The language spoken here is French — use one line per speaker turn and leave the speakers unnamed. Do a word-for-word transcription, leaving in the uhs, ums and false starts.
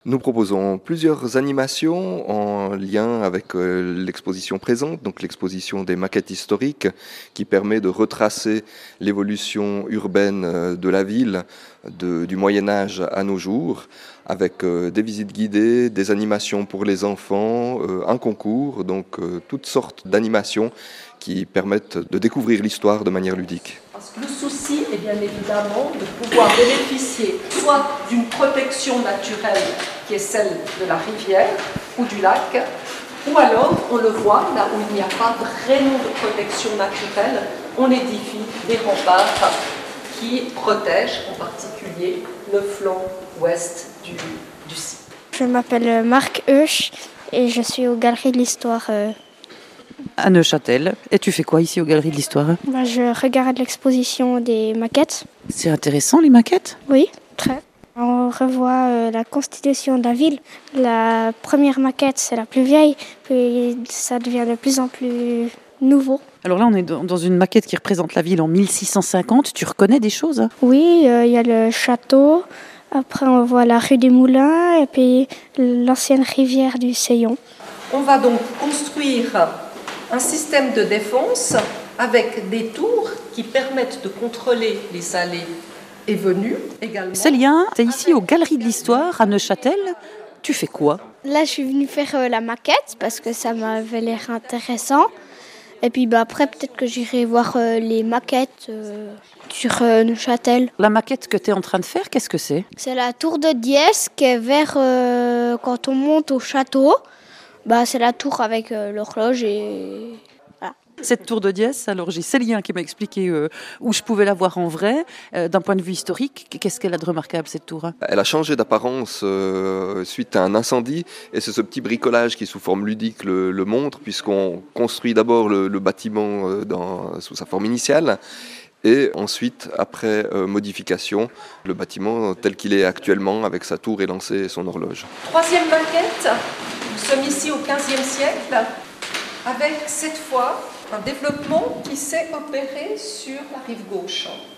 Nous proposons plusieurs animations en lien avec euh, l'exposition présente, donc l'exposition des maquettes historiques qui permet de retracer l'évolution urbaine euh, de la ville de- du Moyen-Âge à nos jours, avec euh, des visites guidées, des animations pour les enfants, euh, un concours, donc euh, toutes sortes d'animations qui permettent de découvrir l'histoire de manière ludique.
Le souci est bien évidemment de pouvoir bénéficier soit d'une protection naturelle qui est celle de la rivière ou du lac, ou alors, on le voit, là où il n'y a pas vraiment de protection naturelle, on édifie des remparts qui protègent en particulier le flanc ouest du, du site.
Je m'appelle Marc Heusch et je suis aux Galeries de l'Histoire. euh,
À Neuchâtel. Et tu fais quoi ici aux Galeries de l'Histoire?
bah, je regarde l'exposition des maquettes.
C'est intéressant les maquettes?
Oui, très. On revoit euh, la constitution de la ville. La première maquette, c'est la plus vieille, puis ça devient de plus en plus nouveau.
Alors là on est dans dans une maquette qui représente la ville en mille six cent cinquante. Tu reconnais des choses?
Oui, euh, il y a le château, après on voit la rue des Moulins et puis l'ancienne rivière du Seillon.
On va donc construire un système de défense avec des tours qui permettent de contrôler les allées et venues également.
Célia, t'es ici aux Galeries de l'Histoire à Neuchâtel. Tu fais quoi?
Là, je suis venue faire euh, la maquette parce que ça m'avait l'air intéressant. Et puis bah, après, peut-être que j'irai voir euh, les maquettes euh, sur euh, Neuchâtel.
La maquette que tu es en train de faire, qu'est-ce que c'est?
C'est la tour de Diès qui est vers euh, quand on monte au château. Bah, c'est la tour avec euh, l'horloge et voilà.
Cette tour de Diès, alors j'ai Célien qui m'a expliqué euh, où je pouvais la voir en vrai. Euh, d'un point de vue historique, qu'est-ce qu'elle a de remarquable cette tour?
Elle a changé d'apparence euh, suite à un incendie et c'est ce petit bricolage qui sous forme ludique le, le montre puisqu'on construit d'abord le, le bâtiment euh, dans, sous sa forme initiale et ensuite, après euh, modification, le bâtiment tel qu'il est actuellement avec sa tour élancée et son horloge.
Troisième maquette, nous sommes ici au quinzième siècle, avec cette fois un développement qui s'est opéré sur la rive gauche.